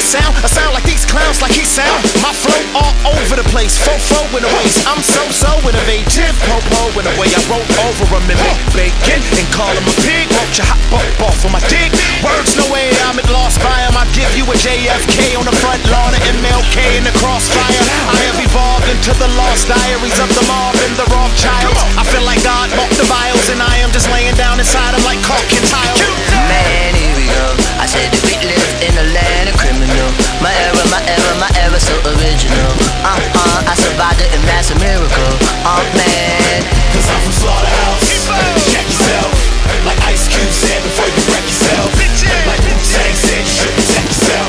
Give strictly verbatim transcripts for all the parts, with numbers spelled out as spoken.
sound, I sound like these clowns, like he sound. My flow all over the place, fo-fo in the waist. I'm so-so innovative, po-po in the way I roll over him and make bacon and call him a pig. Won't you hop up off of my dick? Words, no way I'm at lost by him. I give you a J F K on the front lawn of M L K in the crossfire. I have evolved into the lost diaries of the mob and the Rothschilds. I feel like God bought the vials and I am just laying down inside him like caulking tiles. Man, here we go. I said that we live in a land of criminal. My era, my era, my era so original. Uh-uh, I survived it and that's a miracle. Oh man, cause I'm from Slaughterhouse. Check yourself, like Ice Cube said before you wreck yourself. Like Wu-Tang said you should protect yourself.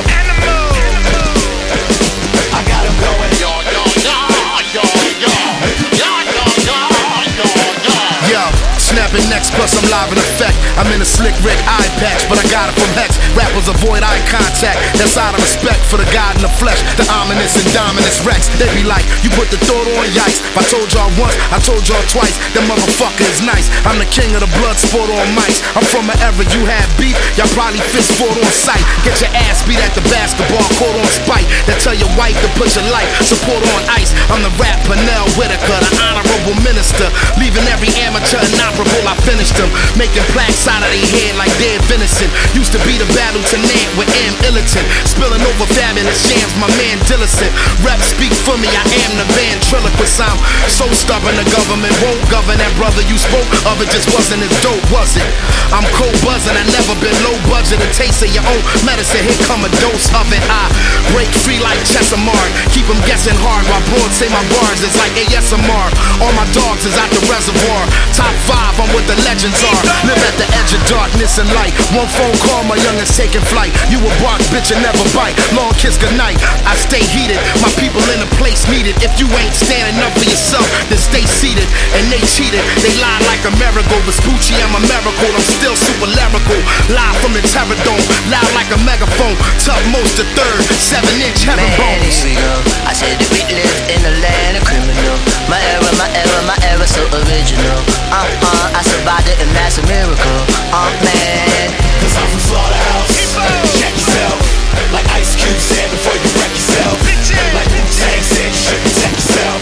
I got him going. Yo, yo, yo, yo, yo, yo, yo, yo, yo, yo. Yo, snapping next, plus I'm live in effect. I'm in a slick Rick eye patch, but I got it from Hex. Rappers avoid eye contact, that's out of respect for the God in the flesh, the ominous and dominus Rex. They be like, you put the thought on yikes. If I told y'all once, I told y'all twice. That motherfucker is nice. I'm the king of the blood sport on mics. I'm from an era you had beef, y'all probably fist fought on sight. Get your ass beat at the basketball court on spite. That tell your wife to put your life support on ice. I'm the rap Pernell Whitaker, the honorable minister, leaving every amateur inoperable. I finished them, making plaques out of their head like dead venison. Used to be the battle tonight with M. Illiton, spilling over fabulous jams, my man Dillicent. Rap speak for me, I am the ventriloquist. I'm so stubborn, the government won't govern. That brother you spoke of, it just wasn't as dope, was it? I'm cold buzzing, I never been low budget. A taste of your own medicine, here come a dose of it. I break free like Chesamard, keep them guessing hard while broads say my bars is like A S M R. All my dogs is out the reservoir, top five, I'm what the legends are. Live at the edge of darkness and light. One phone call, my youngest taking flight. You a bark, bitch, and never bite. Long kiss goodnight. I stay heated, my people in a place needed. If you ain't standing up for yourself, then stay seated. And they cheated, they lied like a miracle. Vespucci, I'm a miracle, I'm still super lyrical. Live from the Terror Dome, loud like a megaphone. Top most the third, seven inch heaven man, bones. here we go. I said that we live in a land of criminal. My era, my era, my era so original. Uh-uh, I survived it and that's a miracle. Oh man, cause I'm from Slaughterhouse. Check yourself, like Ice Cube said before you wreck yourself. Like Wu-Tang said you should protect yourself.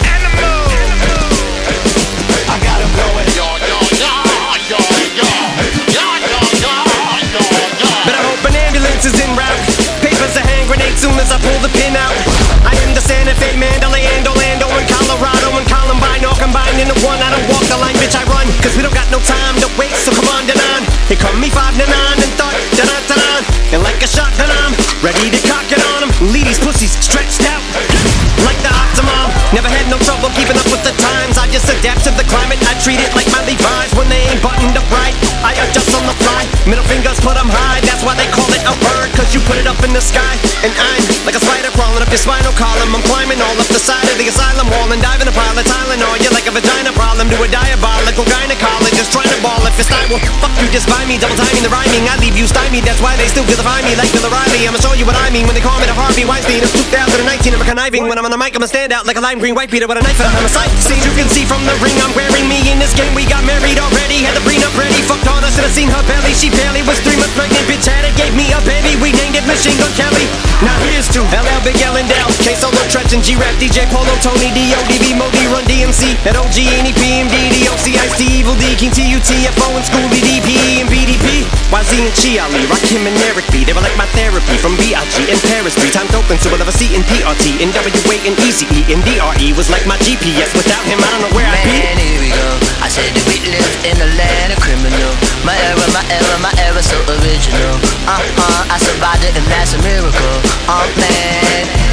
I got him going. Yo, yo, yo, yo, yo, yo, yo, yo, yo, yo. But I hope an ambulance is en route. Papers a hand grenade soon as I pull the pin out. I am the Santa Fe, Mandalay, and Orlando, and Colorado, and Columbine, all combined into one. I don't walk the line, bitch, I run, cause we don't got no time to waste, so come on, da-da. Here come me five to nine and thought, da-da-da-da. And like a shotgun, I'm ready to cock it on them. Lead these pussies stretched out like the Optimum. Never had no trouble keeping up with the times. I just adapt to the climate. I treat it like my Levi's when they ain't buttoned up right. I adjust on the fly, middle fingers put them high. That's why they call it a bird, cause you put it up in the sky. And I'm like a spider crawling up your spinal column. I'm climbing all up the side of the asylum wall and diving a pile of Tylenol. You're like a vagina problem to a diabolical gynecologist trying to ball if it's I will fuck you just by me, double timing the rhyming. I leave you stymied, that's why they still vilify me like Bill O'Reilly. I'ma show you what I mean when they call me the Harvey Weinstein of two thousand nineteen. I'm a conniving when I'm on the mic, I'ma stand out like a lime green white beater with a knife and I'm a sight. See, you can see from the ring I'm wearing me in this game. We got married already, had the prenup ready. Fucked on her, should've seen her belly. She barely was three months pregnant, bitch had it, gave me a baby. We named it Machine Gun Kelly. Now here's to L L, Big L and Dell, K Solo, Tretch and G-Rap, D J Polo, Tony, D O, D B, Mo, D, Run, D M C, and O G, N E P, M D, D O C, Ice-T, Evil D, King, T U T, F O, and Schoolie, D P E, and B D P, Y Z and Chi Ali, Rakim and Eric B. They were like my therapy from B I G and Paris three times open, so we'll have a C and P R T, N W A and E C E, and D R E was like my G P S. Without him, I don't know where I'd be. man, here we go. I said that we live in a land of criminal. My era, my era, my era so original. Uh-uh, I survived it and that's a miracle. Oh man.